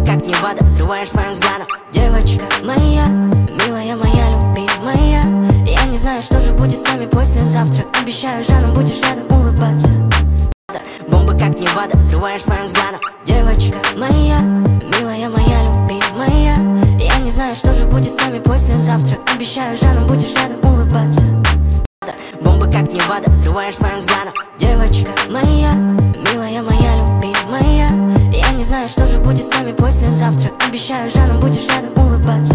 как не вода, взрываешь своим взглядом. Девочка моя, милая моя, любимая, я не знаю, что же будет с нами послезавтра. Обещаю, жаном будешь рядом улыбаться. Бомба как не вода, взрываешь своим взглядом. Девочка моя, милая моя, любимая, я не знаю, что же будет с нами послезавтра. Обещаю, жаном будешь рядом улыбаться. Бомба как не вода, взрываешь своим взглядом. Девочка моя, милая моя, любимая, я не знаю, что же будет с нами послезавтра. Обещаю, жаном будешь рядом улыбаться.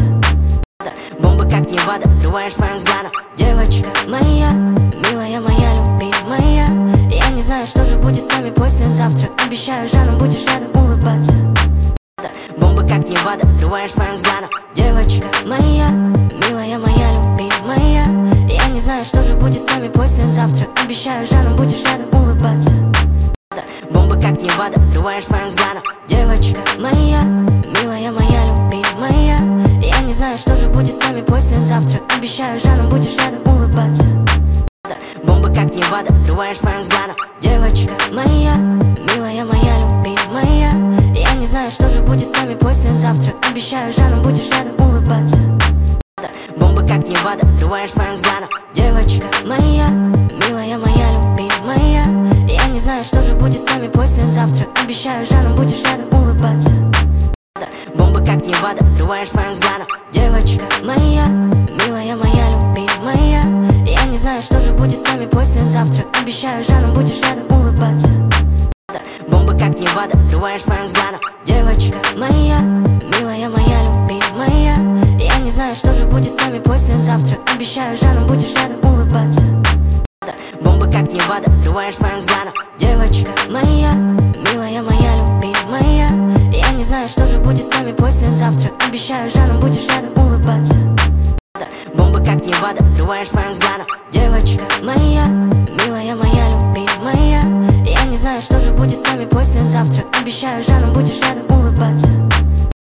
Бомба как не вода, взрываешь своим взглядом. Девочка моя, милая моя, любимая, я не знаю, что же будет с нами послезавтра. Обещаю, жаном будешь рядом улыбаться. Бомба как не вода, взрываешь своим взглядом. Девочка моя, милая моя, любимая, я не знаю, что же будет с нами послезавтра. Обещаю, жаном будешь рядом улыбаться. Бомба как не вода, взрываешь своим взглядом. Девочка моя, милая моя, любимая, я не знаю, что же будет с нами послезавтра. Обещаю, жаном будешь рядом улыбаться. Бомба как не вода, взрываешь своим взглядом. Девочка моя, милая моя, любимая, я не знаю, что же будет с нами послезавтра. Обещаю, жаном будешь рядом улыбаться. Бомба как не вода, взрываешь своим взглядом. Девочка моя, милая моя, любимая, я не знаю, что же будет с нами послезавтра. Обещаю, жаном будешь рядом улыбаться. Бомба как не вода, взрываешь своим взглядом. Девочка моя, милая моя, любимая, я не знаю, что же будет с нами послезавтра. Обещаю, жаном будешь рядом улыбаться. Бомба как не вода, взрываешь своим взглядом. Девочка моя, милая моя, любимая, я не знаю, что же будет с нами послезавтра. Обещаю, жаном будешь рядом улыбаться. Бомба как не вода, взрываешь своим взглядом. Девочка моя, милая моя, любимая, я не знаю, что же будет с нами послезавтра. Обещаю, жаном будешь рядом улыбаться. Бомба как не вода, взрываешь своим взглядом. Девочка моя, милая моя, любимая, я не знаю, что же будет с нами послезавтра. Обещаю, жаном будешь рядом улыбаться.